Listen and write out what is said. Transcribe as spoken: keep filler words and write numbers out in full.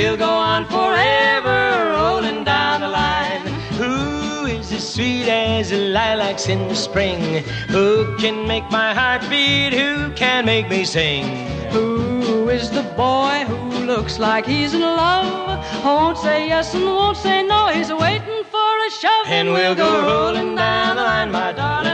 we'll go on forever, rolling down the line. Who is as sweet as the lilacs in the spring? Who can make my heart beat? Who can make me sing? Who is the boy who looks like he's in love? Won't say yes and won't say no, he's waiting for a shove. And we'll go rolling down the line, my darling.